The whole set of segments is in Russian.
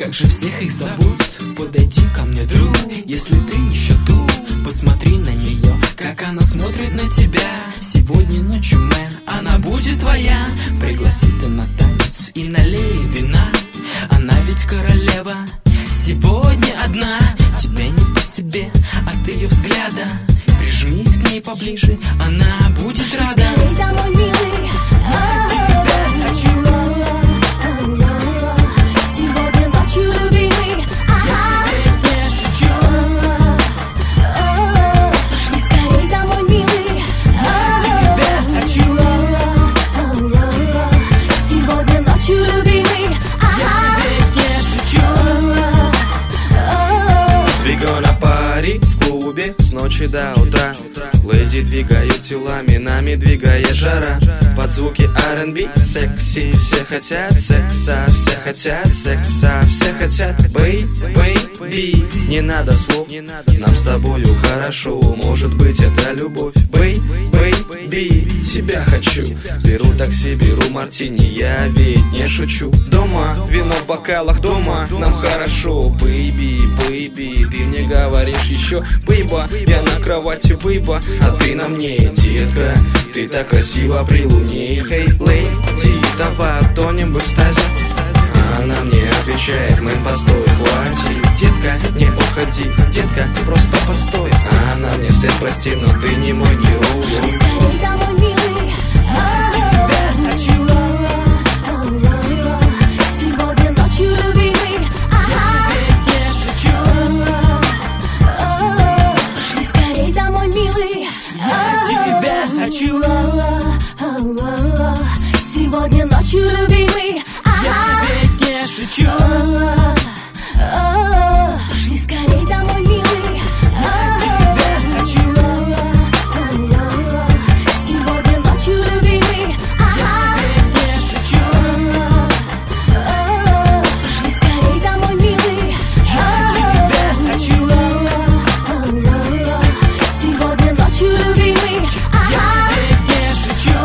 Как же всех их зовут? Подойди ко мне, друг. Если ты еще тут, посмотри на нее, как она смотрит на тебя. Сегодня ночью, мэн, она будет твоя. Пригласи ты на танец и налей вина. Она ведь королева, сегодня одна. Тебе не по себе от ее взгляда. Прижмись к ней поближе, она будет рада. Домой, милый, Тебя хочу. сегодня ночью, любимый, Не шучу. пошли скорей домой, милый, Тебя хочу. сегодня ночью, любимый, Не шучу. We gonna party в клубе с ночи до утра. Леди двигают телами, нами двигая жара. Под звуки R&B, секси, все хотят секса, все хотят секса, все хотят бэй-бэй-би. Не надо слов, нам с тобою хорошо. Может быть это любовь, бэй-бэй-би. Тебя хочу, беру такси, беру мартини, я ведь не шучу. Дома, вино в бокалах, дома, нам хорошо. Бэйби, бэйби, ты мне говоришь еще бэйба. Я на кровати бэйба, а ты на мне, детка. Ты так красиво при луне. Хей, леди, давай утонем в экстазе. Она мне отвечает, мэн, постой, хватит. Детка, не уходи, детка, просто постой. Она мне вслед, прости, но ты не мой герой. скорей домой, милый, Тебя хочу. сегодня ночью, любимый, Не шучу. пошли скорей домой, милый, Тебя хочу. сегодня ночью, любимый, Не шучу. пошли скорей домой, милый, Тебя хочу. сегодня ночью, любимый, Не шучу. пошли скорей домой, милый, Тебя хочу. сегодня ночью, любимый, Не шучу.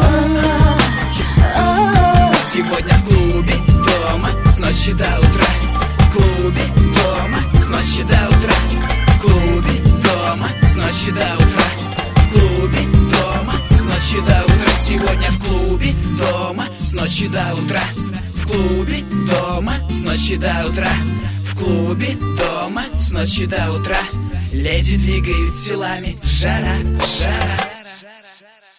Сегодня в клубе, дома, с ночи до утра. В клубе, дома, с ночи до утра. В клубе, дома, с ночи до утра. В клубе, дома, с ночи до утра. Сегодня в клубе, дома, с ночи до утра. В клубе, дома, с ночи до утра. В клубе, дома, с ночи до утра. Леди двигают телами, жара, жара.